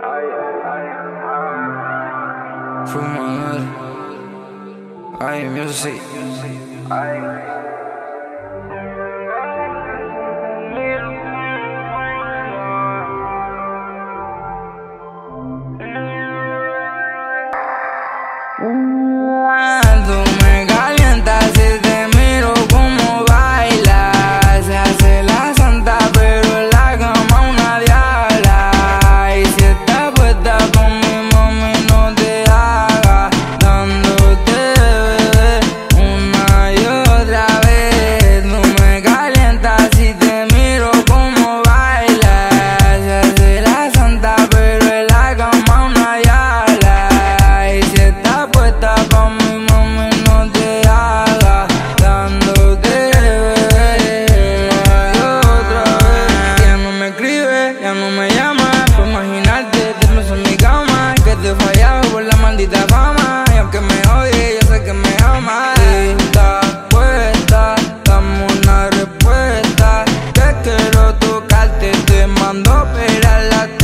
Fumador, ay, music, ay. Tú me calientas si te miro como bailas. Se hace la santa pero en la cama una diabla. Y si estás puesta con mi mami no te hagas, dándote bebé una y otra vez. Tú me calientas si te miro como bailas. Se hace la santa pero en la cama una diabla. Y si estás puesta con mi mami no te hagas, dándote bebé una y otra vez. Ya no me escribe, ya no me llama, por imaginarte te pienso en mi cama. Que te he fallado por la maldita fama, y aunque me odie yo sé que me ama. Estás puesta, dame una respuesta, que quiero tocarte, te mando a operar la